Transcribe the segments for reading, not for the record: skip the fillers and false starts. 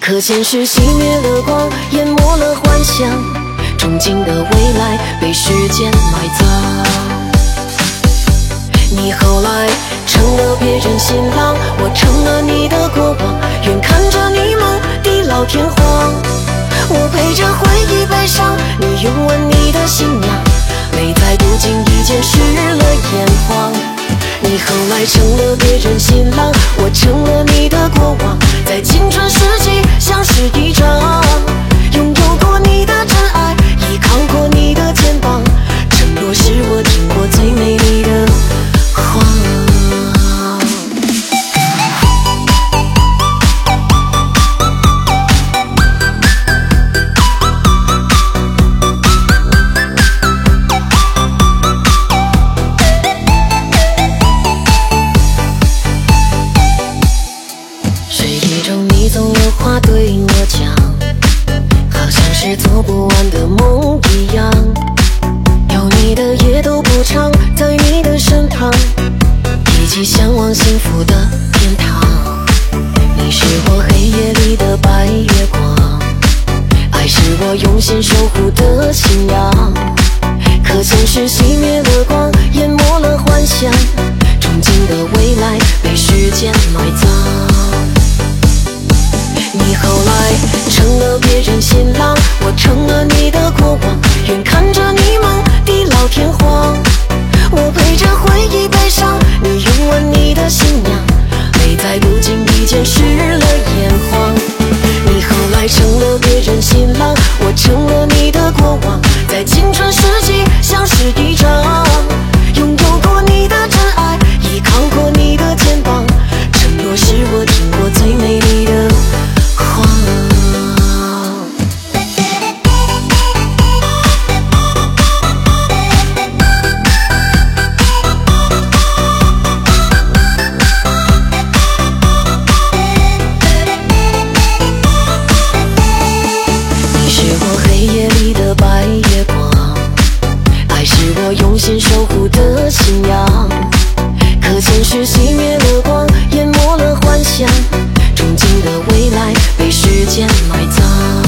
可现实熄灭了光，淹没了幻想，憧憬的未来被时间埋葬。你后来成了别人新郎，我成了你的过往，眼看着你们地老天荒。我陪着回忆悲伤，你拥吻你的新娘，泪在不经意间湿了眼眶。你后来成了别人新郎，我成了你的过往，在青春时期相识一场，拥有过你的真爱，依靠过你的肩膀，承诺是我听过最美丽的话。对我讲，好像是做不完的梦一样，有你的夜都不长，在你的身旁，一起向往幸福的天堂。你是我黑夜里的白月光，爱是我用心守护的信仰。可现实熄灭了光，淹没了幻想，憧憬的未来被时间埋葬。你后来成了别人新郎，我成了你的过往，眼看着你们地老天荒。我陪着回忆悲伤，你拥吻你的新娘，泪在不经意间湿了眼眶。你后来成了别人新郎，我成了你的过往，在青春时期相识一场，拥有过你的真爱，依靠过你的肩膀，承诺是我听过最美丽的话。你是我黑夜里的白月光，爱是我用心守护的信仰。可现实熄灭了光，淹没了幻想，憧憬的未来被时间埋葬。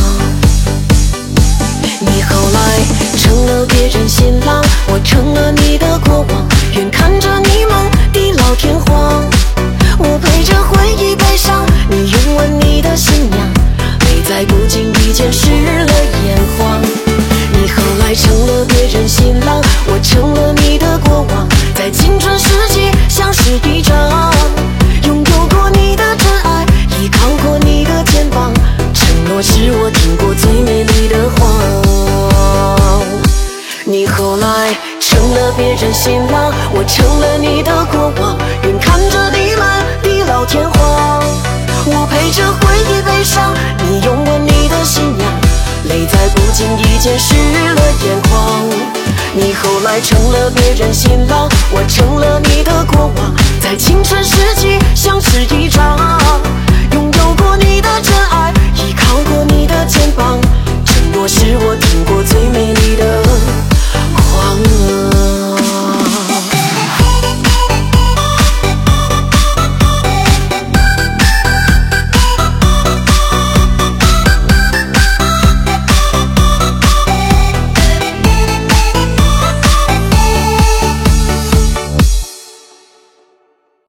你后来成了别人新郎，我成了你的过往，眼看着你们地老天荒。我陪着回忆悲伤，你拥吻你的新娘，泪在不经意间湿了眼眶。你后来成了别人新郎，我成了你的过往，在青春时期相识一场，拥有过你的真爱，依靠过你的肩膀，承诺是我听过最美丽的话。你后来成了别人新郎，我成了你的过往，眼看着你们地老天荒。我陪着回忆悲伤，你拥吻你的新娘，泪在不经意间湿了眼眶。你后来成了别人新郎，我成了你的过往，在青春时期相识